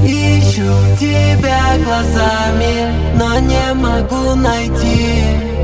Ищу тебя глазами, но не могу найти.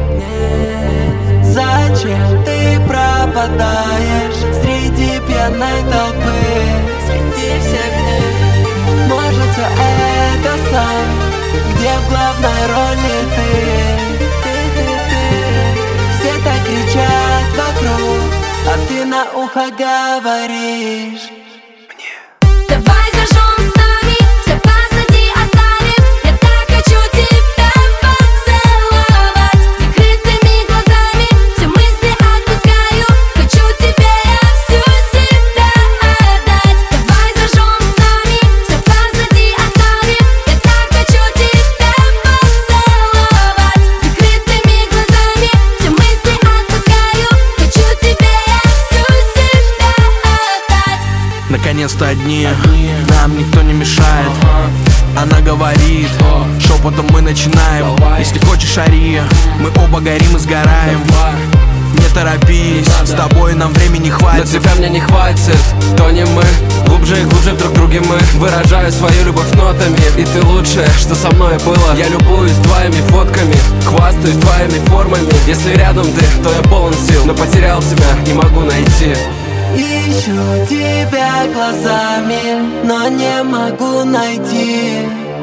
Зачем ты пропадаешь среди пьяной толпы, среди всех них? Может, все это сон, где в главной роли ты. Все так кричат вокруг, а ты на ухо говоришь. Давай зажжем с нами, все позади оставим. Я так хочу тебя поцеловать. Закрытыми глазами все мысли отпускаю. Хочу тебе я всю себя отдать. Давай зажжем с нами, все позади оставим. Я так хочу тебя поцеловать. Закрытыми глазами все мысли отпускаю. Хочу тебе я всю себя отдать. Наконец-то одни, нам никто не мешает. Она говорит, шепотом мы начинаем. Если хочешь, ори, мы оба горим и сгораем. Не торопись, с тобой нам времени хватит. Но тебя мне не хватит, то не мы. Глубже и глубже друг в друге мы. Выражаю свою любовь нотами, и ты лучшее, что со мной было. Я любуюсь твоими фотками, хвастаюсь твоими формами. Если рядом ты, то я полон сил, но потерял тебя, не могу найти. Ищу тебя глазами, но не могу найти.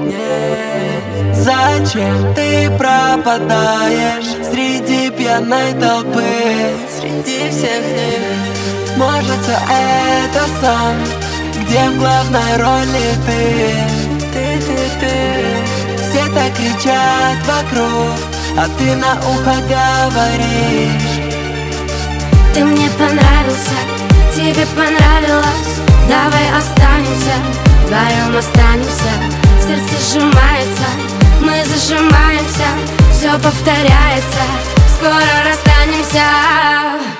Зачем ты пропадаешь среди пьяной толпы, среди всех них? Может, все это сон, где в главной роли ты. Все так кричат вокруг, а ты на ухо говоришь. Ты мне понравился, тебе понравилось. Давай останемся, вдвоем останемся. Сердце сжимается, мы зажимаемся. Все повторяется, скоро расстанемся.